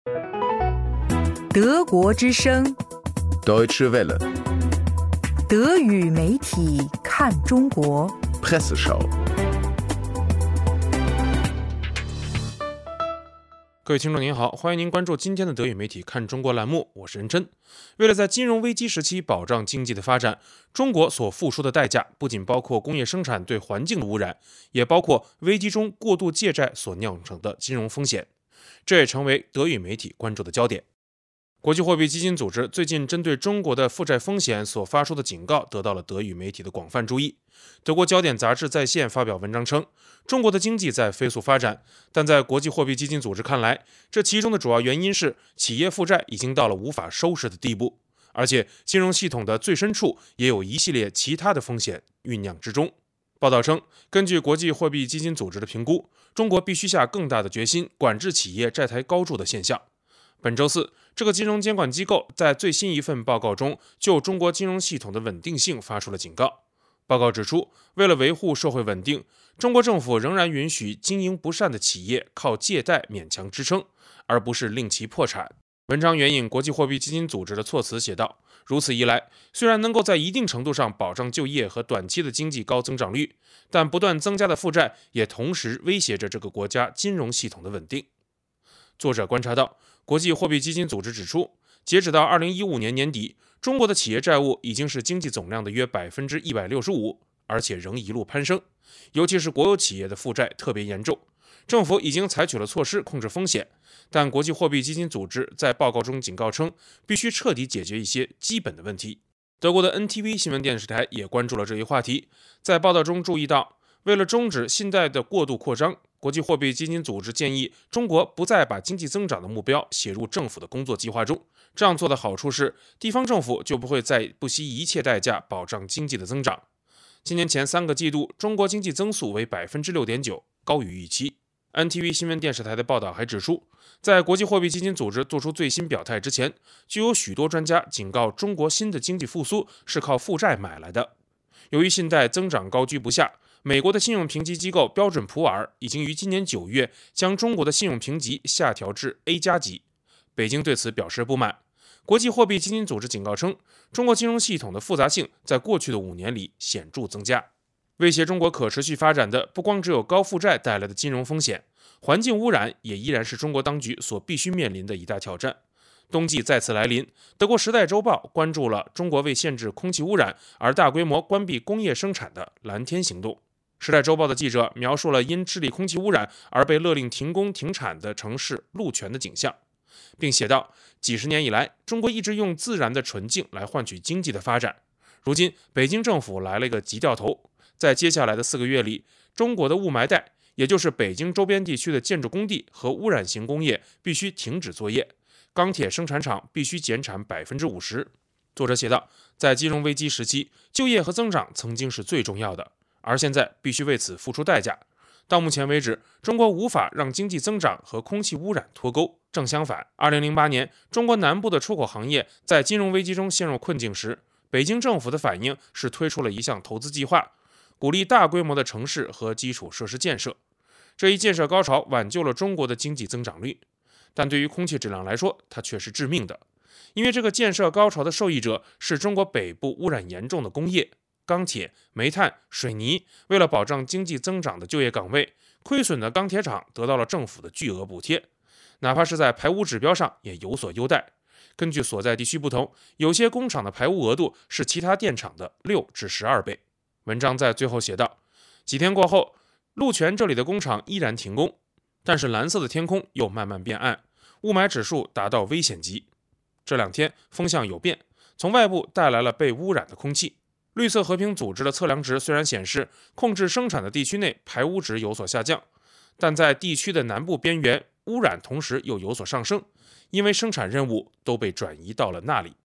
德国之声 Deutsche Welle 德语媒体看中国 Presseschau。 各位听众您好，欢迎您关注今天的德语媒体看中国栏目，我是任真。为了在金融危机时期保障经济的发展，中国所付出的代价不仅包括工业生产对环境的污染，也包括危机中过度借债所酿成的金融风险，这也成为德语媒体关注的焦点。国际货币基金组织最近针对中国的负债风险所发出的警告得到了德语媒体的广泛注意。德国焦点杂志在线发表文章称，中国的经济在飞速发展，但在国际货币基金组织看来，这其中的主要原因是企业负债已经到了无法收拾的地步，而且金融系统的最深处也有一系列其他的风险酝酿之中。报道称，根据国际货币基金组织的评估，中国必须下更大的决心管制企业债台高筑的现象。本周四，这个金融监管机构在最新一份报告中就中国金融系统的稳定性发出了警告。报告指出，为了维护社会稳定，中国政府仍然允许经营不善的企业靠借贷勉强支撑，而不是令其破产。文章援引国际货币基金组织的措辞写道，如此一来，虽然能够在一定程度上保障就业和短期的经济高增长率，但不断增加的负债也同时威胁着这个国家金融系统的稳定。作者观察到，国际货币基金组织指出，截止到2015年年底，中国的企业债务已经是经济总量的约 165%， 而且仍一路攀升，尤其是国有企业的负债特别严重。政府已经采取了措施控制风险，但国际货币基金组织在报告中警告称，必须彻底解决一些基本的问题。德国的 NTV 新闻电视台也关注了这一话题，在报道中注意到，为了终止信贷的过度扩张，国际货币基金组织建议中国不再把经济增长的目标写入政府的工作计划中。这样做的好处是，地方政府就不会再不惜一切代价保障经济的增长。今年前3个季度，中国经济增速为 6.9%， 高于预期。NTV 新闻电视台的报道还指出，在国际货币基金组织做出最新表态之前，就有许多专家警告中国新的经济复苏是靠负债买来的。由于信贷增长高居不下，美国的信用评级机构标准普尔已经于今年9月将中国的信用评级下调至 A+ 级。北京对此表示不满。国际货币基金组织警告称，中国金融系统的复杂性在过去的5年里显著增加。威胁中国可持续发展的不光只有高负债带来的金融风险，环境污染也依然是中国当局所必须面临的一大挑战。冬季再次来临，德国《时代周报》关注了中国为限制空气污染而大规模关闭工业生产的蓝天行动。《时代周报》的记者描述了因智利空气污染而被勒令停工停产的城市鹿泉的景象，并写道，几十年以来，中国一直用自然的纯净来换取经济的发展。如今，北京政府来了一个急掉头，在接下来的4个月里，中国的雾霾带，也就是北京周边地区的建筑工地和污染型工业必须停止作业，钢铁生产厂必须减产 50%。 作者写道，在金融危机时期，就业和增长曾经是最重要的，而现在必须为此付出代价。到目前为止，中国无法让经济增长和空气污染脱钩。正相反，2008年，中国南部的出口行业在金融危机中陷入困境时，北京政府的反应是推出了一项投资计划，鼓励大规模的城市和基础设施建设。这一建设高潮挽救了中国的经济增长率，但对于空气质量来说，它却是致命的。因为这个建设高潮的受益者是中国北部污染严重的工业，钢铁、煤炭、水泥。为了保障经济增长的就业岗位，亏损的钢铁厂得到了政府的巨额补贴，哪怕是在排污指标上也有所优待。根据所在地区不同，有些工厂的排污额度是其他电厂的6至12倍。文章在最后写道，几天过后，鹿泉这里的工厂依然停工，但是蓝色的天空又慢慢变暗，雾霾指数达到危险级。这2天风向有变，从外部带来了被污染的空气。绿色和平组织的测量值虽然显示控制生产的地区内排污值有所下降，但在地区的南部边缘，污染同时又有所上升，因为生产任务都被转移到了那里。